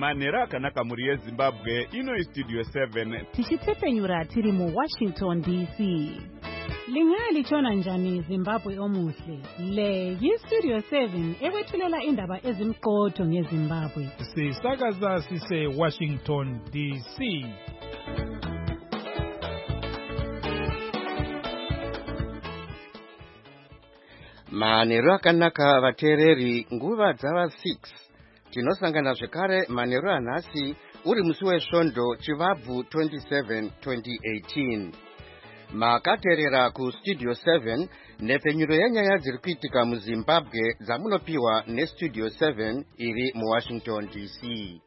manhero akanaka mhuri yezimbabwe. Ino Studio 7 tichitsepenyura tiri muWashington DC. Lingali chona njani Zimbabwe omuhle. Le yiStudio 7 ekwethulela indaba ezimqotho ngeZimbabwe. Sisakaza sise Washington DC. Manhero akanaka vateereri, nguva dzava 6 tinosangana zvekare manhero anhasi uri musi wesvondo chivabvu 27 2018. Makateerera kuStudio 7 nhepfenyuro yenyaya dziri kuitika muZimbabwe dzamunopiwa neStudio 7 iri muWashington DC.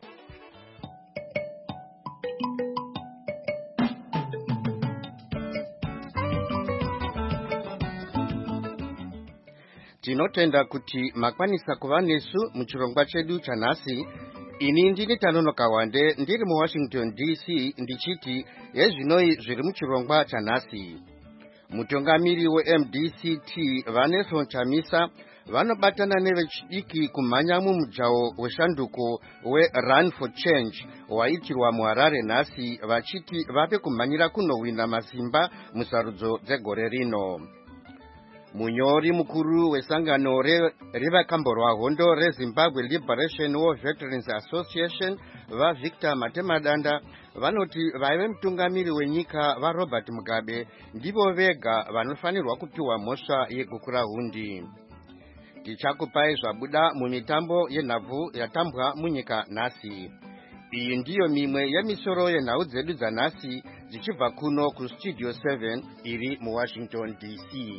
Tinotenda kuti makwanisa kuva nesu muchirongwa chedu chanhasi. Ini ndini Tanonoka Wande ndiri muWashington DC ndichiti yezvinoi zviri muchirongwa chanhasi. Mutungamiri weMDCT Vanessa Chamisa vanobatana nevechidiki kumhanya mumujaho weshanduko weRun for Change waitirwa muHarare nhasi vachiti vave kumhanyira kunowina masimba musarudzo dzegore rino. Munyori mukuru wesangano revakamborwa hondo reZimbabwe Liberation War Veterans Association vaVictor Matemadanda vanoti vaive mutungamiri wenyika vaRobert Mugabe ndivo vega vanofanirwa kupiwa mhosva yegukura hundi. Tichakupai zvabuda mumitambo yenhabvu yatambwa munyika nhasi. Iyi ndiyo mimwe yemisoro yenhau dzedu dzanhasi dzichibva kuno kuStudio 7 iri muWashington DC.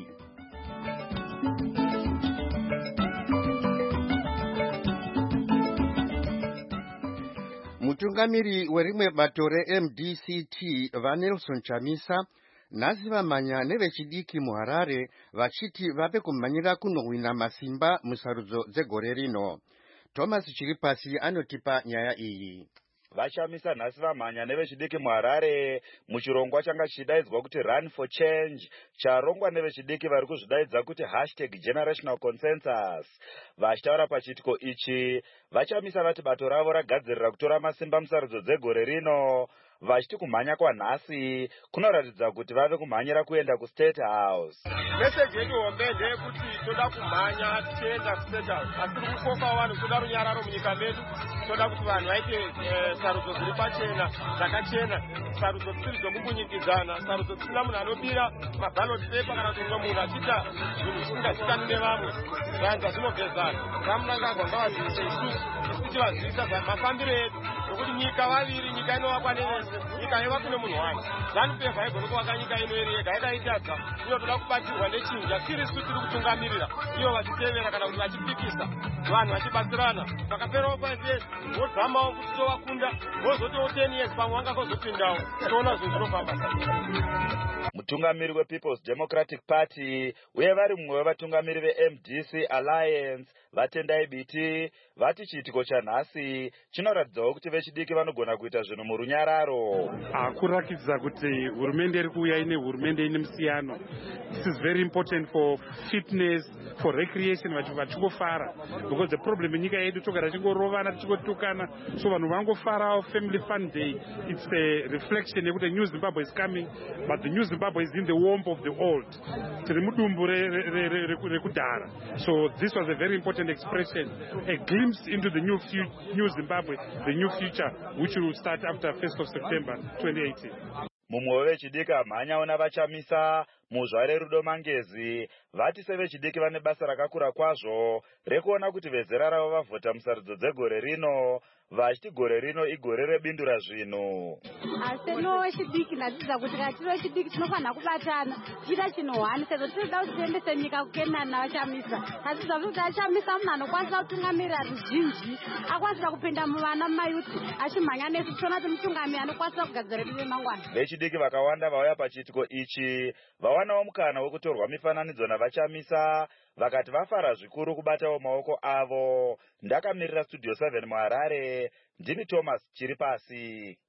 Mutungamiri werimwe bato reMDCT Vanessa Chamisa nhasi vamhanya nevechidiki muHarare vachiti vave kumhanyira kunowina masimba musarudzo dzegore rino. Thomas Chiripasi anotipa nyaya iyi. Vachamisa nhasi vamhanya nevechidiki muHarare muchirongwa changa chichidaidzwa kuti Run for Change, charongwa nevechidiki vari kuzvidaidza kuti #generational consensus. Vachitaura pachiitiko ichi, Vachamisa vati bato ravo ragadzirira kutora masimba musarudzo dzegore rino, vachiti kumhanya kwanhasi kunoratidza kuti vave kumhanyira kuenda kuState House. Meseji yedu hombe ndeyekuti toda kumhanya tichienda kuState House, asi tiri kukoka vanhu toda runyararo munyika medu, toda kuti vanhu vaite sarudzo dziri pachena, dzakachena, sarudzo dzisiri dzokumbunyikidzana, sarudzo dzisina munhu anobira maballot paper kana kuti umwe munhu achiita zvinhu zvisingazivikanwi nevamwe. Zvanza zvinogezana. Ramunangagwa ngavazivise isusu tichivazivisa mafambiro edu nokuti nyika vaviri, nyika inovakwa nevese, nyika ivakwa nemunhu wake. ZANU-PF haigoni kuvaka nyika ino iri yega, yakaitadza inotoda kubatsirwa nechinja tiri isu tiri kutungamirira, ivo vachitevera kana kuti vachipikisa, vanhu vachibatsirana. Pakaperawo 5 years vozamawo kuti tovakunda, vozotiwo 10 years pamwe vangazopindawo, toona zvinhu zvinofamba. Mutungamiri wePeople's Democratic Party uye vari mumwe wevatungamiri veMDC Alliance Vatendai Biti vati chiitiko chanhasi chinoratidzawo kuti vechidiki vanogona kuita zvinhu murunyararo. Kurakidza kuti hurumende iri kuuya ine hurumende ine musiyano. This is very important for fitness, for recreation, vachingofara, because the problem nyika yedu togara tichingorovana tichingotukana, so vanhu vangofarawo. Family fun day, it's a reflection yekuti new Zimbabwe is coming, but the new Zimbabwe is in the warmth of the old. Tiri mudumbu rekudhara. So this was a very important expression, a glimpse into the new Zimbabwe, the new future, which will start after 1st of September 2018. Mumwe wevechidiki amhanyawo navachamisa muzvare Rudo Mangezi vati sevechidiki vane basa rakakura kwazvo rekuona kuti vezera ravo vavhota musarudzo dzegore rino, vachiti gore rino igore rebindura zvinhu. Asi no wechidiki ndadzidza kuti kana tiri wechidiki tinofanira kubatana tichita chinhu hwani, sezvo tinoda kuti tiendese nyika kukenani navachamisa. Asi kuti achamisa munhu anokwanisa kutungamirira ruzhinji, akwanisa kupinda muvana mumayuthi achimhanya nesu, tichiona kuti mutungamiri anokwanisa kugadzira redu remangwana. Vechidiki vakawanda vauya pachiitiko ichi vawanawo mukana wekutorwa mifananidzo navachamisa, vakati vafara zvikuru kubatawo maoko avo. Ndakamirira Studio 7 muHarare, ndini Thomas Chiripasi.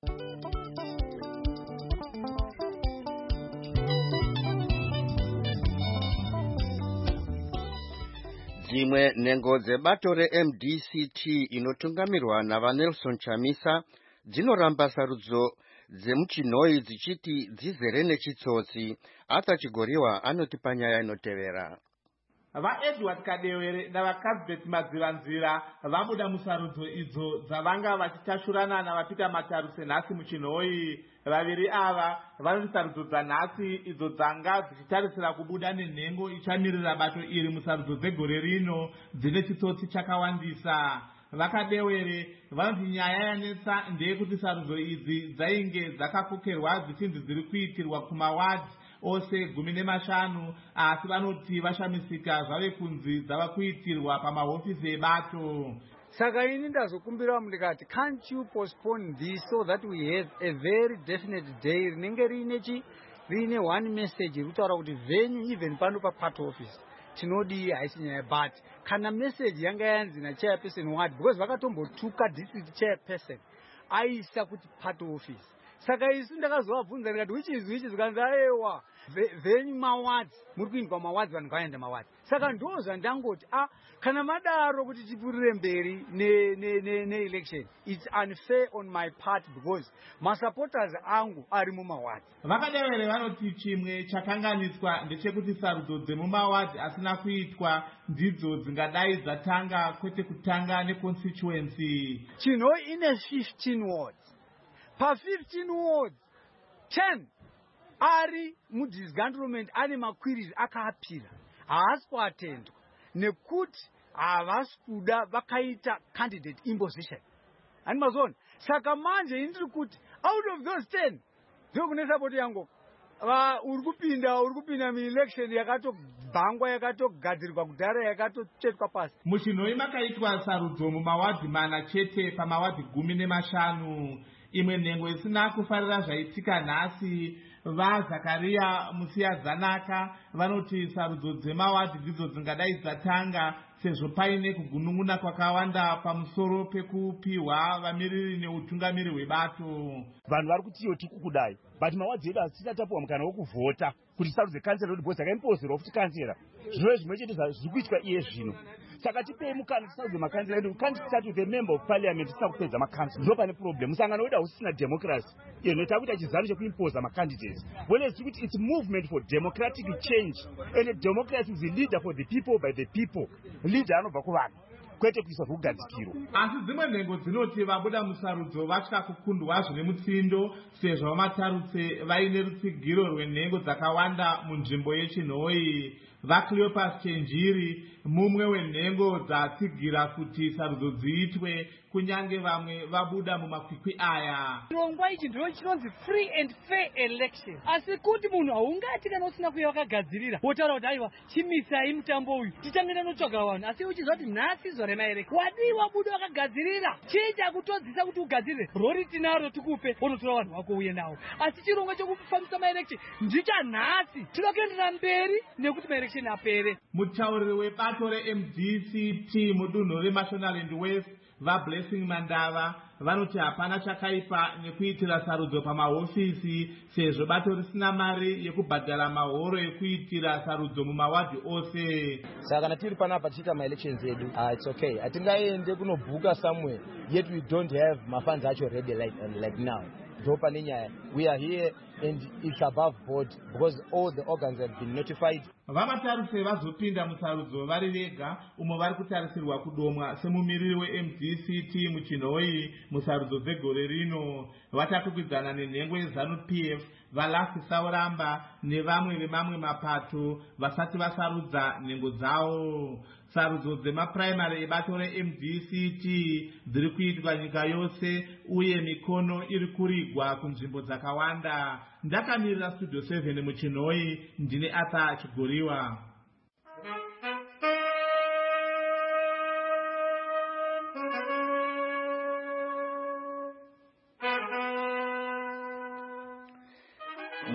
dzimwe nhengo dzebato reMDCT inotungamirwa navaNelson Chamisa dzinoramba sarudzo dzemuchinhoi dzichiti dzizere nechitsotsi. Arthur Chigoriwa anoti panyaya inotevera. VaEdward Kadewere navaCasbet Madzivanzira vabuda musarudzo idzo dzavanga vachitashurana navaPeter Mataruse nhasi muchinhoi. Vaviri ava vanoti sarudzo dzanhasi idzo dzanga dzichitarisira kubuda nenhengo ichamirira bato iri musarudzo dzegore rino dzine chitsotsi chakawandisa. VaKadewere vanoti nyaya yanetsa ndeyekuti sarudzo idzi dzainge dzakakokerwa dzichinzi dziri kuitirwa kumawadhi ose 15, asi vanoti vashamisika zvave kunzi dzava kuitirwa pamahofisi ebato. Saka ini ndazokumbira ndikati, can't you postpone this so that we have a very definite day rinenge rine one message rikutaura kuti venue even pano papart office tinodi haisi nyaya, but kana message yanga yanzi nachairperson ward, because vakatombotuka district chairperson aisa kuti part office. Saka isu ndakazovabvunza ndikati which is kanzi aiwa venyu mawards muri kuindwa mawards, vanhu vaenda mawards. Saka ndo zvandangoti kana madaro kuti tipurire mberi ne-election, it's unfair on my part because masupporters angu ari mumawards. VaKadewere vanoti chimwe chakanganiswa ndechekuti sarudzo dzemumawards asina kuitwa ndidzo dzingadai dzatanga kwete kutanga neconstituency. Chinhoi ine 15 wards. Pa15 wards 10 ari mudisgruntlement ane maqueries akaapira haasi kuatendwa nekuti havasi kuda vakaita candidate imposition. Hani mazona. Saka manje indiri kuti out of those 10 ndokune support yangu uri kupinda mu-election yakatobhangwa yakatogadzirirwa kudhara yakatotsvetwa pasi. Muchinhoi makaitwa sarudzo mumawadhi 4 chete pamawadhi 15. Imwe nhengo isina kufarira zvaitika nhasi, vaZakaria Musiyadzanaka vanoti sarudzo dzemawadhi ndidzo dzingadai dzatanga sezvo paine kugunun'una kwakawanda pamusoro pekupiwa vamiriri neutungamiri hwebato. Vanhu vari kuti iyo tikukudai, but mawadhi edu hasina tapuwa mukana wokuvhota kuti sarudze kansela kuti bhozi akaimposerwa futi kansela. Zvino zvimwe chete zviri kuitwa iye zvino. Saka tipei mukana tisarudze makansela edu. Can't start with a member of parliament tisina kupedza makansela. Ndo pane problem. Musangano wedu hausina democracy. Iyo inoita kuti achizano chekuimposa macandidates. When it's kuti it's movement for democratic change. And a democracy is a leader for the people by the people. Leader anobva kuvanhu. Kwete kuisa zvokugadzikiro. Asi dzimwe nhengo dzinoti vabuda musarudzo vatya kukundwa zvine mutsindo sezvo vamatarutse vaine rutsigiro rwenhengo dzakawanda munzvimbo yechinhoi. VaCleopas Chenjiri mumwe wenhengo dzatsigira kuti sarudzo dziitwe kunyange vamwe vabuda mumakwikwi aya. Chirongwa ichi ndicho chinonzi free and fair election. Asi kuti munhu haungati kana usina kuya wakagadzirira wotaura kuti aiwa chimisai mutambo uyu tichangenda notsvaga vanhu, asi uchizoti nhasi zuva remaelekshoni wadi wabuda wakagadzirira chii chakutodzisa kuti ugadzirire rori tinaro tikupe wonotora vanhu vako uye nawo. Asi chirongwa chekufambisa maelekshoni ndicha nhasi toda kuenderera mberi nekuti maelekshoni apere. Mutauriri webato reMDCT mudunhu reMashonaland West vaBlessing Mandava vanoti hapana chakaipa nekuitira sarudzo pamahofisi sezvo bato risina mari yekubhadhara mahoro ekuitira sarudzo mumawadhi ose. Saka kana tiri panapa tichiita maelections edu, it's okay. Hatingaende kunobhuka somewhere yet we don't have mafunds acho ready like now. Ndopane nyaya. We are here and it's above board because all the organs have been notified. Vamataruse vazopinda musarudzo vari vega umo vari kutarisirwa kudomwa semumiriri weMDCT muchinhoi musarudzo dzegore rino. Vachakwikwidzana nenhengo yeZANU-PF, vaLucky Sauramba nevamwe vemamwe mapato vasati vasarudza nhengo dzavo. Sarudzo dzemapuraimari ebato reMDCT dziri kuitwa nyika yose uye mikono iri kurigwa kunzvimbo dzakawanda. Ndakamirira Studio 7 muchinhoi, ndine Arthur Chigoriwa.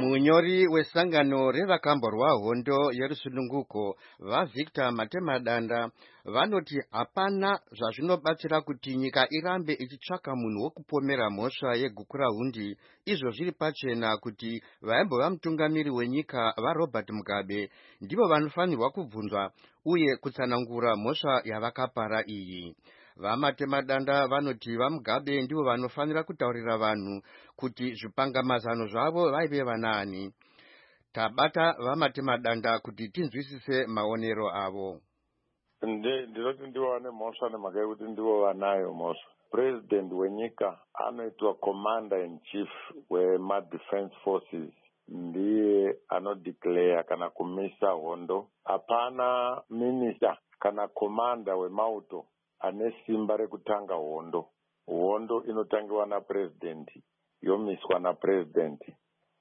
munyori wesangano revakambo rwahondo yerusununguko vaVictor Matemadanda vanoti hapana zvazvinobatsira kuti nyika irambe ichitsvaka munhu wokupomera mhosva yegukurahundi, izvo zviri pachena kuti vaimbova mutungamiri wenyika vaRobert Mugabe ndivo vanofanirwa kubvunzwa uye kutsanangura mhosva yavakapara iyi. VaMatemadanda vanoti vaMugabe ndivo vanofanira kutaurira vanhu kuti zvipangamazano zvavo vaive vanaani. Tabata vaMatemadanda kuti tinzwisise maonero avo. Ndinoti ndivo vane mhosva nemhaka yekuti ndivo vanayo mhosva. President wenyika anoitwa commander in chief wema-defense forces, ndiye anodeclare kana kumisa hondo. Hapana minister kana commander wemauto ane simba rekutanga hondo. Hondo inotangiwa napresident, yomiswa napresident.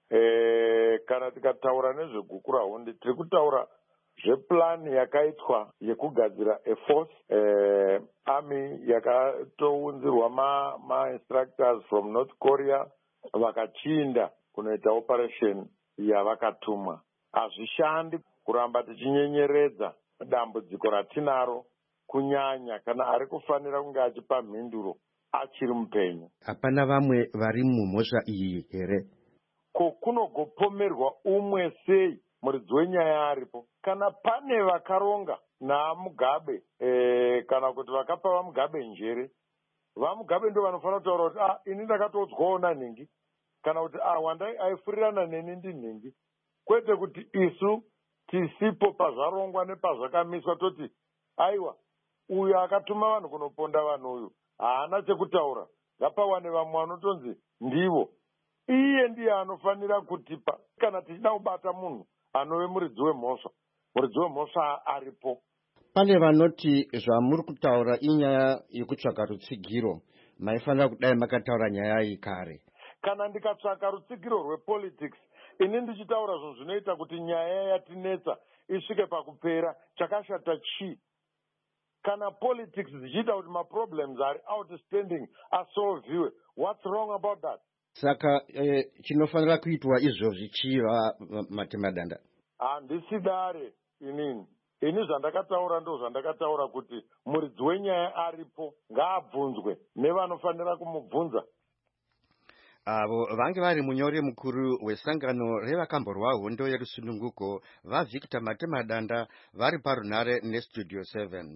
Kana tikataura nezvegukurahundi, tiri kutaura zveplani yakaitwa yekugadzira aforce, army yakatounzirwa ma-instructors from North Korea vakachinda kunoita operation yavakatumwa. Hazvishandi kuramba tichinyenyeredza dambudziko ratinaro, kunyanya kana ari kufanira kunge achipa mhinduro achiri mupenyu. Hapana vamwe vari mumhosva iyi here? Kunogopomerwa umwe sei muridzi wenyaya aripo? Kana pane vakaronga naMugabe kana kuti vakapa vaMugabe njere, vaMugabe ndio vanofanira kutaura kuti ini ndakatodzwawo nanhingi, kana kuti wandai aifurirana neni ndinhingi, kwete kuti isu tisipo pazvarongwa nepazvakamiswa toti aiwa uyu akatuma vanhu kunoponda vanhu uyu haana chekutaura, ngapawane vamwe vanotonzi ndivo. Iye ndiye anofanira kutipa kana tichida kubata munhu anove muridzi wemhosva. Muridzi wemhosva aripo. Pane vanoti zvamuri kutaura inyaya yekutsvaka rutsigiro, maifanira kudai makataura nyaya iyi kare. Kana ndikatsvaka rutsigiro rwepolitics, ini ndichitaura zvinhu zvinoita kuti nyaya yatinetsa isvike pakupera, chakashata chi? Kana politics zichiita kuti maproblems ari outstanding asolviwe, what's wrong about that? Saka chinofanira kuitwa izvozvi chiva Matemadanda? Handisidare inini. Ini zvandakataura ndo zvandakataura kuti muridzi wenyaya aripo, ngaabvunzwe nevanofanira kumubvunza. Avo vange vari munyori mukuru wesangano revakambo rwahondo yerusununguko vaVictor Matemadanda vari parunhare nestudio 7.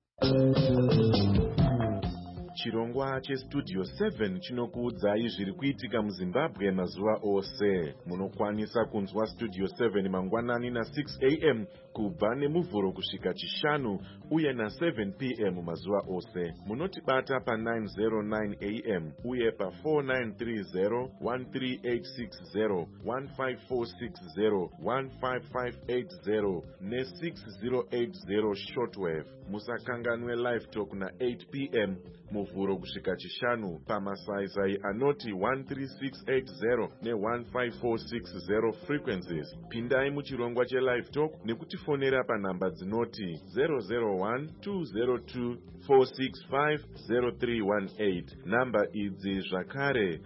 Chirongwa chestudio 7 chinokuudzai zviri kuitika muZimbabwe mazuva ose. Munokwanisa kunzwa studio 7 mangwanani na6 am kubva nemuvhuro kusvika chishanu uye na7 pm mazuva ose. Munotibata pa909 am uye pa4930 13860 15460 15580 ne6080 shortwave. Musakanganwe live talk na8 pm muvhuro kusvika chishanu pamasaisai anoti 13680 ne15460 frequencies. Pindai muchirongwa chelive talk nekutifonera panhamba dzinoti 001-202-465-0318. Namba idzi zvakare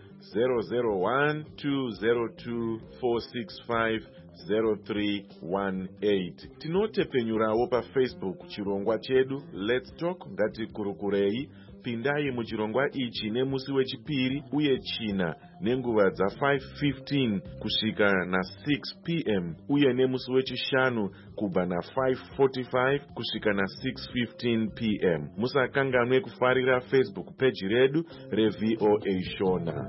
001-202-465-0318. Tinotepenyurawo paFacebook chirongwa chedu Let's Talk Ngatikurukurei. Pindai muchirongwa ichi nemusi wechipiri uye china nenguva dza5:15 kusvika na6 pm uye nemusi wechishanu kubva na5:45 kusvika na6:15 pm. Musakanganwe kufarira Facebook page redu reVOA Shona.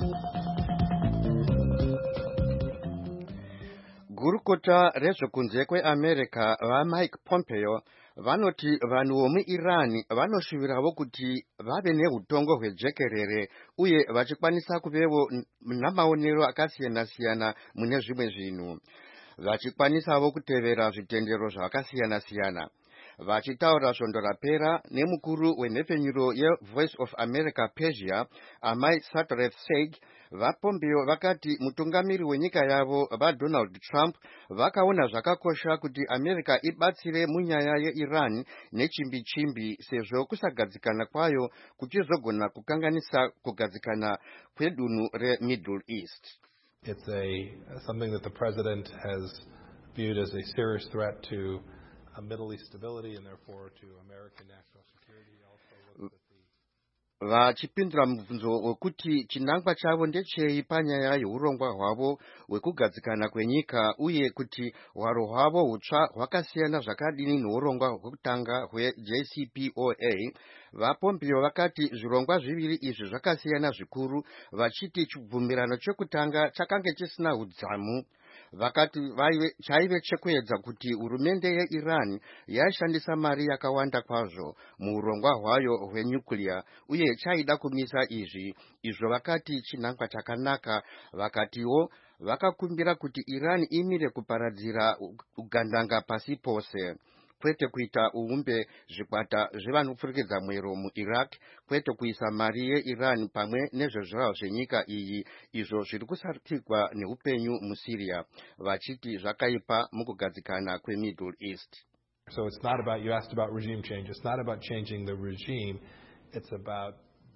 Gurukota rezvekunze kweAmerica vaMike Pompeo vanoti vanhu vomuIran vanoshuvirawo kuti vave neutongo hwejekerere uye vachikwanisa kuvevo namaonero akasiyana-siyana mune zvimwe zvinhu, vachikwanisawo kutevera zvitendero zvakasiyana-siyana. Vachitaura svondo rapera nemukuru wenhepfenyuro yeVoice of America Persia, Amai Satreth Seg, vaPompeo vakati mutungamiri wenyika yavo vaDonald Trump vakaona zvakakosha kuti America ibatsire munyaya yeIran nechimbi-chimbi sezvo kusagadzikana kwayo kuchizogona kukanganisa kugadzikana kwedunhu reMiddle East. It's something that the president has viewed as a serious threat to Middle East stability and therefore to American national security. He also looked at vachipindura mubvunzo wekuti chinangwa chavo ndechei panyaya yeurongwa hwavo hwekugadzikana kwenyika uye kuti hwaro hwavo hutsva hwakasiyana zvakadini neurongwa hwekutanga hweJCPOA. VaPompeo vakati zvirongwa zviviri izvi zvakasiyana zvikuru, vachiti chibvumirano chekutanga chakange chisina udzamu. Vakati chaive chekuedza kuti hurumende yeIran yaishandisa mari yakawanda kwazvo muurongwa hwayo hwenyuclear uye chaida kumisa izvo vakati chinangwa chakanaka. Vakatiwo vakakumbira kuti Iran imire kuparadzira ugandanga pasi pose, kwete kuita uumbe zvikwata zvevanopfurikidza mwero muIraq, kwete kuisa mari yeIran pamwe nezvezvirawo zvenyika iyi, izvo zviri kusatirwa neupenyu muSyria, vachiti zvakaipa mukugadzikana kweMiddle East. So it's not about, you asked about regime change, it's not about changing the regime, it's about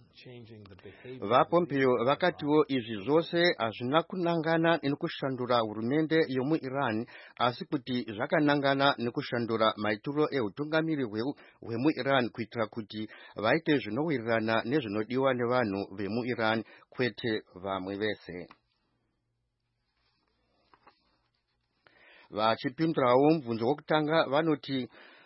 VaPompeo vakatiwo izvi zvose hazvina kunangana nekushandura hurumende yomuIran, asi kuti zvakanangana nekushandura maitiro eutungamiri hwemuIran kuitira kuti vaite zvinowirirana nezvinodiwa nevanhu vemuIran, kwete vamwe vese. Vachipindurawo mubvunzo wokutanga vanoti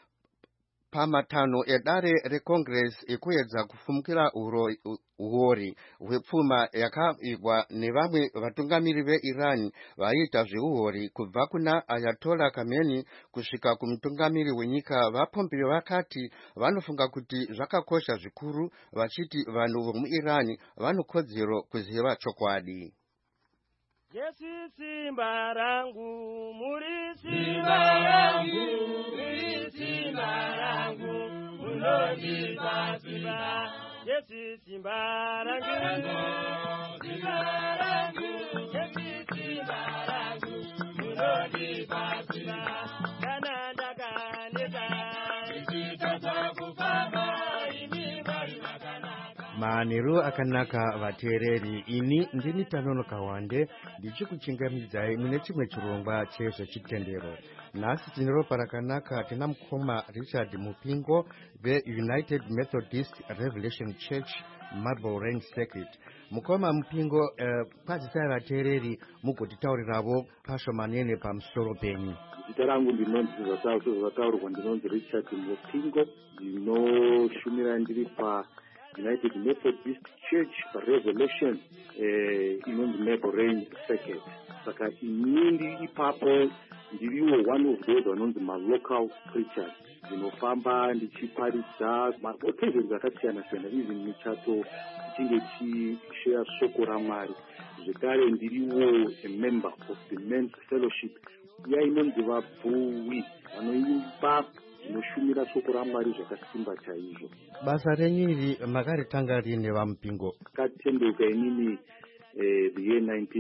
pamatano edare reCongress ekuedza kufumukira uori hwepfuma yakaigwa nevamwe vatungamiri veIran vaiita zveuori kubva kuna Ayatollah Khamenei kusvika kumutungamiri wenyika. VaPompeo vakati vanofunga kuti zvakakosha zvikuru, vachiti vanhu vemuIran vanokodzero kuziva chokwadi. Yesu simba rangu, muri simba rangu, muri simba rangu, munondipa simba. Yesu simba rangu, simba rangu, Yesu simba rangu, munondipa simba. Kana ndakaneta, ichitoto kufamba, ini bari makanaka. Manheru akanaka vateereri, ini ndini Tanono Kawande ndichikuchingamidzai mune chimwe chirongwa chezvechitendero. Nhasi tine ropa rakanaka, tina mukoma Richard Mupingo veUnited Methodist Revelation Church Marble Range Circuit. Mukoma Mupingo, kwazisai vateereri mugotitaurirawo pashomanene pamusoro penyu. Zita rangu ndinonzi zvataurwa ndinonzi Richard Mupingo, ndinoshumira ndiri United Methodist Church Revelation inonzi Marble Range Circuit. Saka inini ipapo ndiriwo one of those vanonzi local preachers, ndinofamba ndichiparidza occasions akasiyana siyana, even michato tichinge tichishare shoko raMwari. Zvekare ndiriwo a member of the Men's Fellowship inonzi vabhuwi vanoimba zvinoshumira shoko raMwari zvakasimba chaizvo. Basa renyu iri makaritanga rini vaMupingo? Katendeuka inini the year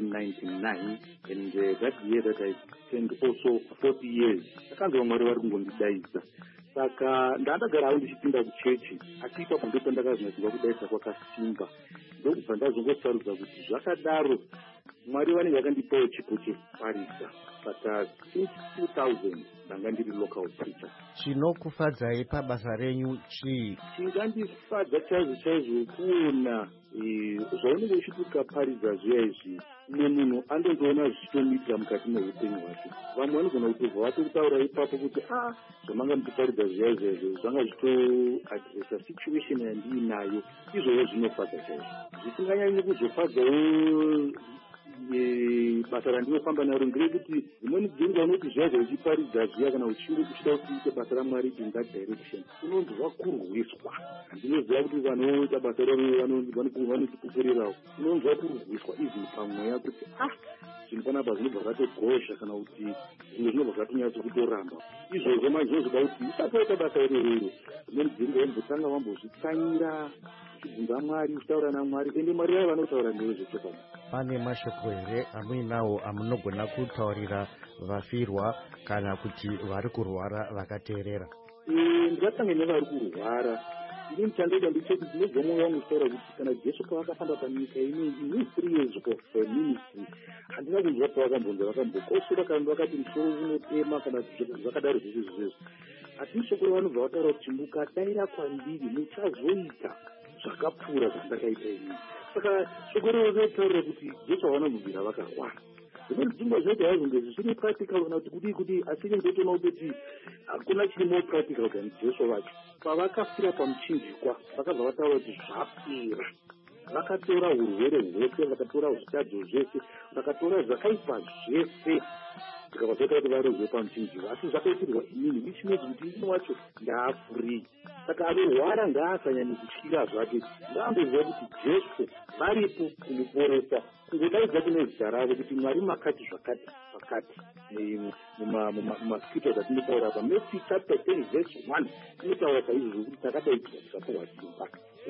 1999, and that year that I spent also 40 years. Akanzwa Mwari vari kungondidaidza. Saka ndandagarawo ndichipinda kuchechi, asi ipapo ndipo ndakazvinatsigwa kudaidza kwakasimba. Ndokubva ndazongosarudza kuti zvakadaro Mwari vanenge vakandipawo chipo cheparidza. Saka since 2000 ndanga ndiri local preacher. Chinokufadzai pabasa renyu chii? Chingandifadza chaizvo kuona zvaunenge uchiti ukaparidza zviya izvi, umwe munhu andondoona zvichitomuitira mukati meupenyu hwake. Vamwe vanogona kutobva vatokutaura ipapo kuti zvamanga muchiparidza zviya izvi zvanga zvitoadresa situation yandiinayo. Izvozvo zvinofadza chaizvo. Zvisinganyanyi kuzofadzawo basa randinofamba naro ngerekuti dzimweni dzenguva unoti zviya uchiparidza zviya kana uchiri kuchida kuti uite basa raMwari in that direction, unonzi vakurwiswa. Handinoziva kuti vanoita basa ravo vanotipupurirawo, unonzi vakurwiswa izvi pamweya kuti zvinhu panapa zvinobva zvatogozha kana kuti zvimwe zvinobva zvatonyatso kutoramba. Izvozvo mazvinozoda kuti usati waita basa irororo, dzimweni dzenguva wambotanga wambozvitsanyira uchibvunza Mwari, uchitaura naMwari, ende Mwari vaye vanotaura newe zvechokana. Pane mashoko here amuinawo amunogona kutaurira vafirwa kana kuti vari kurwara vakateerera? Ndingatanga nevari kurwara inini chandoda ndechekuti ndinobva mwoyo wangu kutaura kuti kana Jesu pavakafamba panyika ineyi in 3 years of ministry handina kunzwa pavakambonza vakambokosora kana vakati musoro unotema kana zvakadaro zvese zvizvezvo asi shoko ravanobva vataura kuti mukadaira kwandiri muchazoita zvakapfuura zvandakaita inini. Saka shoko rinotaurira kuti Jesu havanamubvira vakarwara. Zvimweni dzimba zvinoita hazvo zviri practical kana kuti asiri ndotoona kuti hakuna chiri more practical than Jesu vacho. Pavakafira pamuchinjikwa vakabva vataura kuti zvapera. Vakatora urwere hwese, vakatora zvitadzo zvese, vakatora zvakaipa zvese, zvikavazoita kuti varozwe pamuchinjikwa. Asi zvakaitirwa inini, which means kuti inini wacho ndaafree. Saka anorwara ngaasanyanya kutyira zvake, ngaamboziva kuti Jesu varipo kumuporesa, kungodaidza kune zita ravo kuti Mwari makati zvakati zvakati. Mumascriptures atinotaura pa Matthew chapter 10 verse 1 inotaura paizvozvo kuti takadaidzwa tisatorwa simba.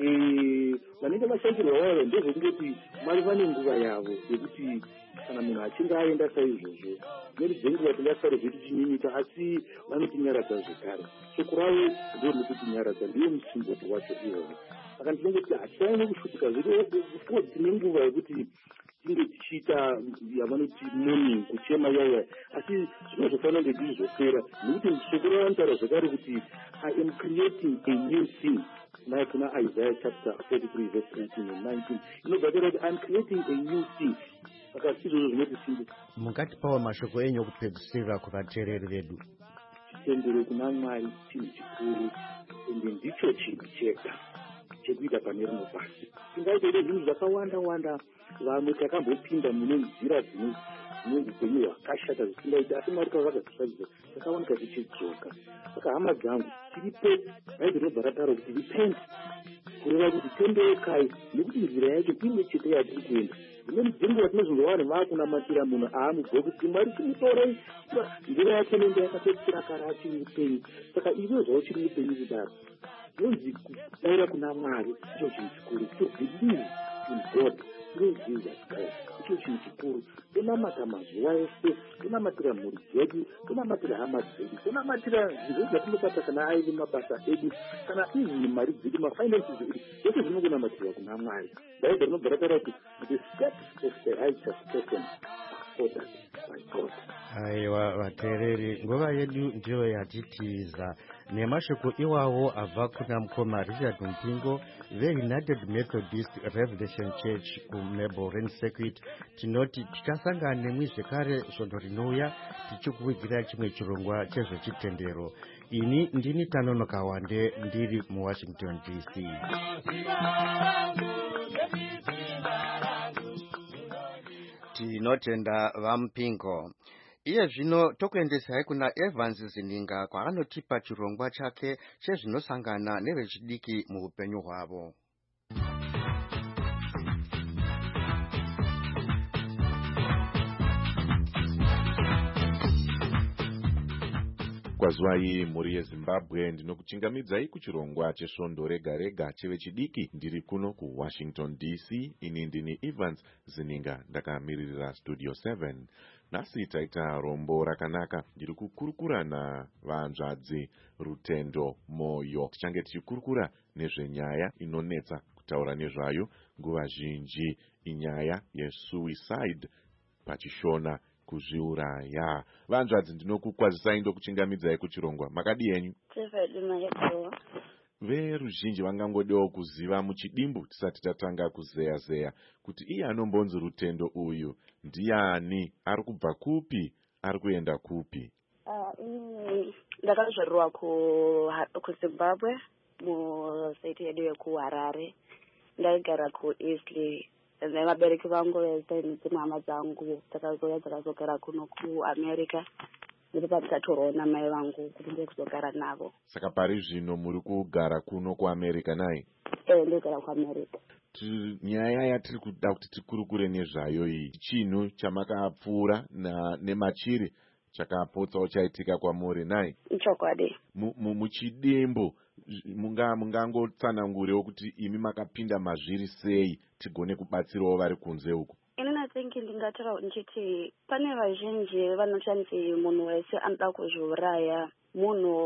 Vanenge vashaikirwa vavo ndezvekungoti Mwari vane nguva yavo yekuti kana munhu achinge aenda saizvozvo dzimweni dzenguva tingasare zvedu chinyimika asi vanotinyaradza zvekare. Shoko ravo ndorinokutinyaradza, ndiyo musimboti wacho iwowo. Saka ndinongoti hatisaine kushutika zvedu tine nguva yekuti tinge tichiita yavanoti mourning, kuchema yaya, asi zvinozofanira kunge ndizvopera nekuti shoko ravanotaura zvakare kuti I am creating a new thing. Naye kuna Isaiah chapter 43 verse 18 and 19 inobva kuti I am creating a new thing. Saka sizvozvo zvinoti mungatipawo mashoko enyu okupedzisira kuvateereri vedu. Chitendero kuna Mwari chinhu chikuru ende ndicho chinhu chega chekuita pane rino pasi. Tingaita zvinhu zvakawanda wanda, vamwe takambopinda mune nzira dzine upenyu hwakashata zvisingaita, asi Mwari pavakazvisvadzisa takaoneka tichidzoka. Saka hama dzangu tiripo Bhaibheri robva rataura kuti repent, kureva kuti tendeukai nekuti nzira yacho imwe chete yatiri kuenda. Dzimweni dzenguva tinozongowana vakunamatira munhu aamubva kuti Mwari chimutorei, nzira yake nenge yakatopfira kare achiri upenyu. Saka iwe zvavo chiri upenyu kudaro yonzi kudaira kuna Mwari icho chinhu chikuru, to believe in God through Jesus Christ icho chinhu chikuru. Tonamata mazuva ese, tonamatira mhuri dzedu, tonamatira hama dzedu, tonamatira zvinhu zvatinobata kana aine mabasa edu, kana izvi mari dzedu, mafinances edu, zvese zvinongonamatira kuna Mwari. Bhaibheri rinobva rataura kuti the steps of the righteous person are ordered by God. Aiwa vateereri, nguva yedu ndiyo yatitiza nemashoko iwawo abva kuna mukoma Richard Mpingo veUnited Methodist Revelation Church kuMelbourne Circuit. Tinoti tichasangana nemwi zvekare svondo rinouya tichikuvigirai chimwe chirongwa chezvechitendero. Ini ndini Tanonoka Wande ndiri muWashington DC. Tinotenda vaMpingo. Iye zvino tokuendesai kuna Evans Zininga kwaanotipa chirongwa chake chezvinosangana nevechidiki muupenyu hwavo. Kwazuva iyi mhuri yeZimbabwe ndinokuchingamidzai kuchirongwa chesvondo rega rega chevechidiki ndiri kuno kuWashington DC. Ini ndini Evans Zininga ndakamiririra Studio 7. Nhasi taita rombo rakanaka, ndiri kukurukura navanzvadzi Rutendo Moyo. Tichange tichikurukura nezvenyaya inonetsa kutaura nezvayo nguva zhinji, inyaya yesuicide pachishona kuzviuraya. Vanzvadzi ndinokukwazisai ndokuchingamidzai kuchirongwa. Makadi yenyu? Veruzhinji vangangodiwo kuziva muchidimbu tisati tatanga kuzeya kuti iye anombonzi Rutendo uyu ndiani, ari kubva kupi, ari kuenda kupi? Ndakazvarwa kuZimbabwe mustate yedu yekuHarare. Ndaigara kuEastleigh. Vabereki vangu dzimwe hama dzangu dzakazogara kuno kuAmerica. Ndipo patitatorwawo namai vangu kuti ndiye kuzogara navo. Saka pari zvino muri kugara kuno kuAmerica nai? Ndogara kuAmerica. Nyaya yatiri kuda kuti tikurukure nezvayo iyi, chinhu chamakapfuura nemachiri chakapotsawo chaitika kwamuri nai? Chokwadi. Muchidimbu mungangotsanangurewo kuti imi makapinda mazviri sei tigone kubatsirawo vari kunze uko? Inini think ndingataura ndichiti pane vazhinji vanoshandisa munhu wese anoda kuzviuraya, munhu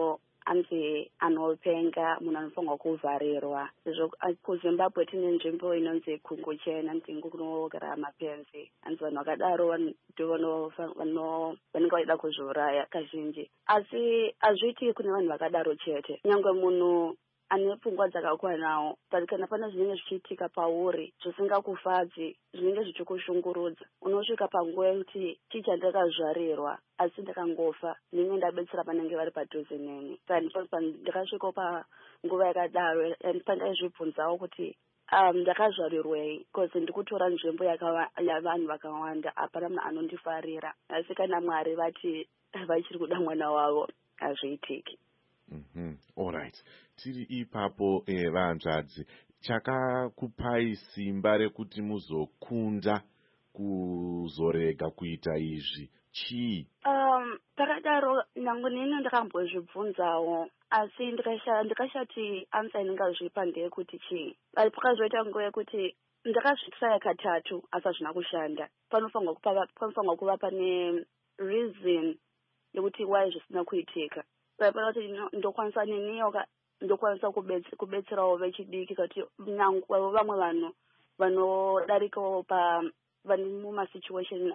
anzi anopenga munhu anofanirwa kuvharirwa. Sezvo kuZimbabwe tine nzvimbo inonzi Kunguchena ndingo kunogara mapenzi. Anzi vanhu vakadaro ndo vanenge vaida kuzviuraya kazhinji. Asi hazviiti kune vanhu vakadaro chete. Nyangwe munhu ane pfungwa dzakakwanawo, kana pane zvinenge zvichiitika pauri zvisingakufadzi, zvinenge zvichikushungurudza, unosvika panguva yekuti chii chandakazvarirwa asi ndakangofa, ndinenge ndabetsera panenge vari padhuze neni. Saka ndakasvikawo panguva yakadaro pandaizvibvunzawo kuti ndakazvarirwei, because ndikutora nzvimbo yavanhu vakawanda, hapana munhu anondifarira. Asi kana Mwari vati vachiri kuda mwana wavo, hazviitiki. Alright. Tiri ipapo vanzvadzi, chakakupai simba rekuti muzokunda kuzorega kuita izvi chii? Takadaro nyange nini ndakambozvibvunzawo, asi ndikashati ansa indingazvipa ndeyekuti chii. Pakazoita nguva yekuti ndakazvitraya katatu asi hazvina kushanda. Panofanirwa kuva pane reason yekuti why zvisina kuitika. Kuti ndokwanisa neniyo ndokwanisa kubetserawo vechidiki kuti nyangwe vamwe vanhu vanodarikawo vane mumasituation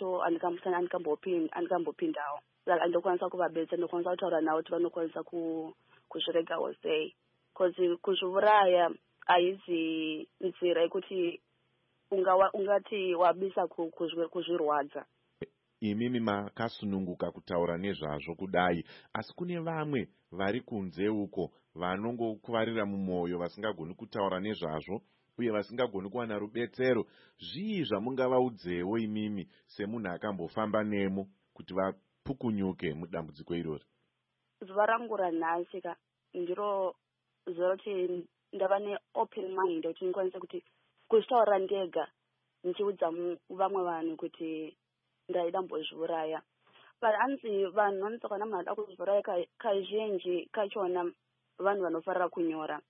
andikambopindawo. Saka ndokwanisa kuvabetsera, ndokwanisa kutaura navo kuti vanokwanisa kuzviregawo sei. Because kuzviuraya haizi nzira yekuti ungati wabisa kuzvirwadza. Imimi makasununguka kutaura nezvazvo kudai, asi kune vamwe vari kunze uko vanongokuvarira mumwoyo, vasingagoni kutaura nezvazvo uye vasingagoni kuwana rubetsero. Zvii zvamungavaudzewo imimi semunhu akambofamba nemo kuti vapukunyuke mudambudziko irori? Zuva rangu ranhasi ndiro zuva kuti ndava ne-open mind kuti ndikwanise kuti kuzvitaura ndega ndichiudza vamwe vanhu kuti ndaida mbozviuraya. Hanzi vanhu vanotsvaka munhu ada kuzviuraya kazhinji kachona vanhu vanofarira kunyora.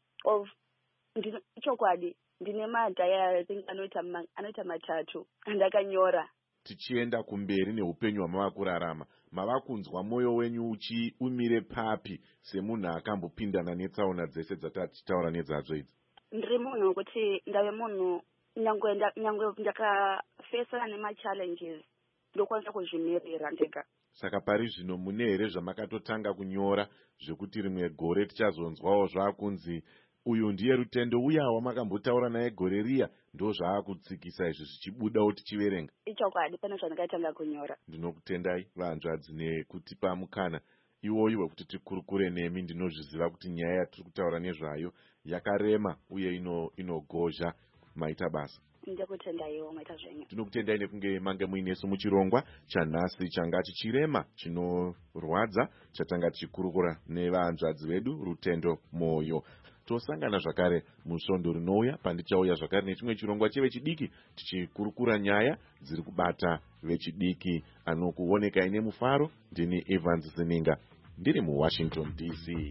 Chokwadi ndine madhayari anoita 3 andakanyora. Tichienda kumberi neupenyu hwamava kurarama, mava kunzwa mwoyo wenyu umire papi semunhu akambopindana netsaona dzese dzatatichitaura nedzadzo idzi? Ndiri munhu wekuti ndave munhu nyangwe ndakafesana nema-challenges ndokwanisa kuzvimirira ndega. Saka pari zvino mune here zvamakatotanga kunyora zvekuti rimwe gore tichazonzwawo zvakunzi uyu ndiye Rutendo uya wamakambotaura naye gore riya, ndo zvaakutsikisa izvi zvichibudawo tichiverenga? Ichokwadi, pane zvandakatanga kunyora. Ndinokutendai vanzvadzi nekutipa mukana iwoyu wekuti tikurukure nemi. Ndinozviziva kuti nyaya yatiri kutaura nezvayo yakarema uye inogozha. Maita basa. Ndakutendaiwo maita zvenyu. Tinokutendai nekunge mange muinesu muchirongwa chanhasi changa chichirema chinorwadza chatanga tichikurukura nevanzvadzi vedu Rutendo Moyo. Tosangana zvakare musvondo rinouya pandichauya zvakare nechimwe chirongwa chevechidiki tichikurukura nyaya dziri kubata vechidiki. Anokuoneka ine mufaro ndini Evans Zininga ndiri muWashington DC.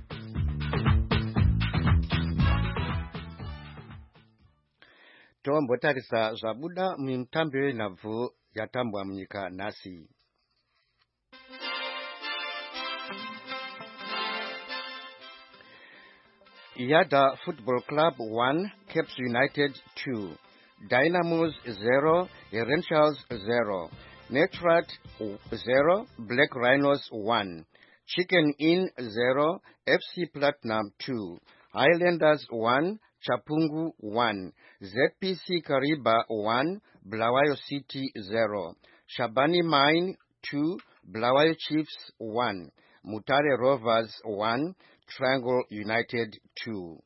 Tombotarisa zvabuda mumitambo yenhabvu yatambwa munyika nhasi. Yada Football Club 1, Caps United 2, Dynamos 0, Rangers 0, Netrat 0, Black Rhinos 1, Chicken Inn 0, FC Platinum 2, Highlanders 1, Chapungu 1, ZPC Kariba 1, Bulawayo City 0, Shabani Mine 2, Bulawayo Chiefs 1, Mutare Rovers 1, Triangle United 2.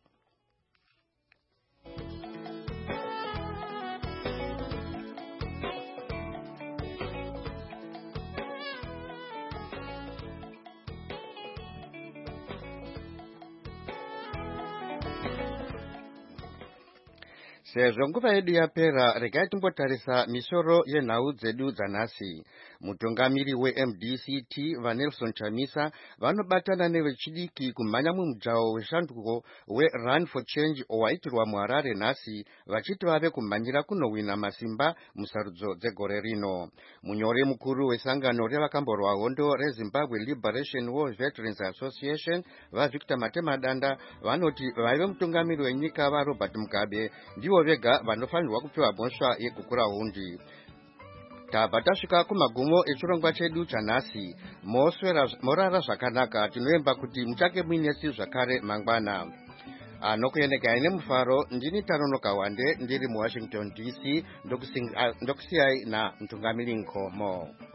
Sezvo nguva yedu yapera, regai timbotarisa misoro yenhau dzedu dzanhasi. mutungamiri weMDCT vaNelson Chamisa vanobatana nevechidiki kumhanya mumujaho weshanduko weRun for Change waitirwa muHarare nhasi vachiti vave kumhanyira kunowina masimba musarudzo dzegore rino. Munyori mukuru wesangano revakamborwa hondo reZimbabwe Liberation War Veterans Association vaVictor Matemadanda vanoti vaive mutungamiri wenyika vaRobert Mugabe ndivo vega vanofanirwa kupiwa bhosva yegukura hundi. Tabva tasvika kumagumo echirongwa chedu chanhasi. Morara zvakanaka, tinoemba kuti muchake muinesi zvakare mangwana. Anokuyenekai nemufaro, ndini Tanonoka Wande ndiri muWashington DC, ndokusiyai na mutungamiri Nkomo.